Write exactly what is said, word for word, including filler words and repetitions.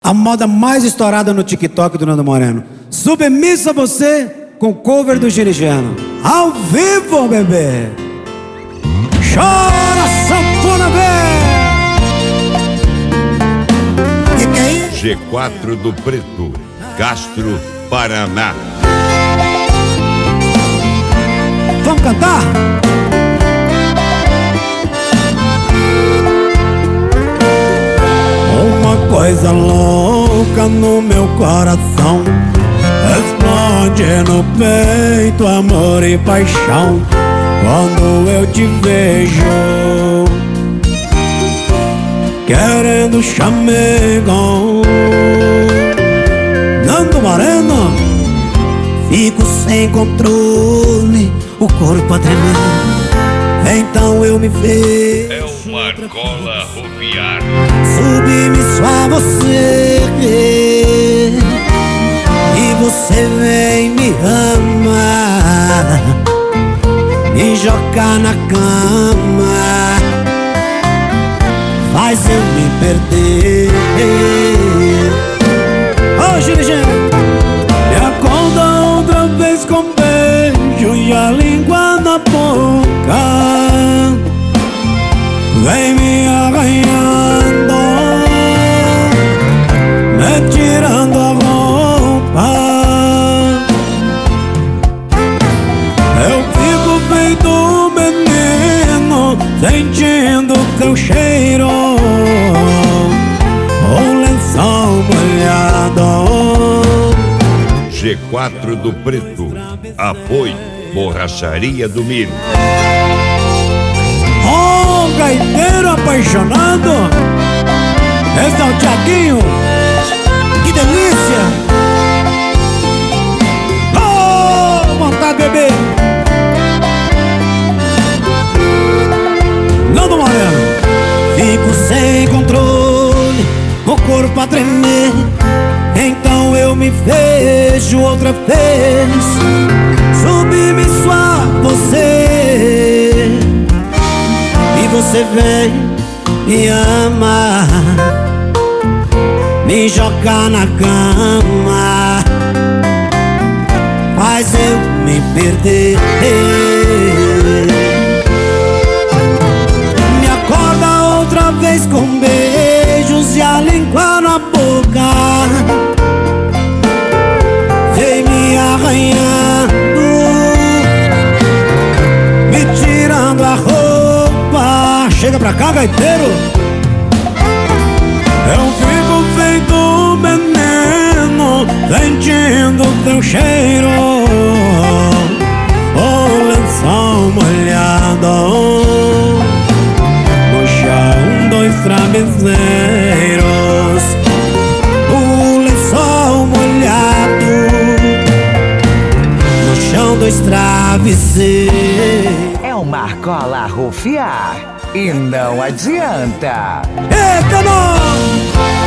A moda mais estourada no TikTok do Nando Moreno. Submissa você com cover do Girigeno. Ao vivo, bebê. Chora, sanfona, bebê. Que que é isso? G quatro do Preto, Castro, Paraná. Vamos cantar? Uma coisa louca no meu coração explode no peito, amor e paixão. Quando eu te vejo querendo chamego, Nando Moreno, fico sem controle, o corpo a tremer. Então eu me vejo. É uma cola ropiar. Submisso a você, e você vem me amar, me jogar na cama, faz eu me perder. Ô, oh, Girigeno, me acorda outra vez com beijo e a língua na boca, vem me arranhando, me tirando a roupa. Eu fico feito menino, sentindo teu cheiro, o lençol molhado. G quatro do Preto, apoio Borracharia do Milho. Oh, gaiteiro apaixonado, esse é o Thiaguinho, que delícia. Oh, vontade, bebê. Nando Moreno, fico sem controle, o corpo a tremer. Então eu me vejo outra vez, submisso a você, e você vem me amar, me jogar na cama, faz eu me perder. Me acorda outra vez com beijos e a língua na boca, vem me arranhando, me tirando a roupa. Chega pra cá, gaiteiro. Eu fico feito veneno, sentindo teu cheiro, o lençol molhado, no chão dois travesseiros, o lençol molhado, no chão dois travesseiros. É uma cola rufiar e não adianta. Eita, não!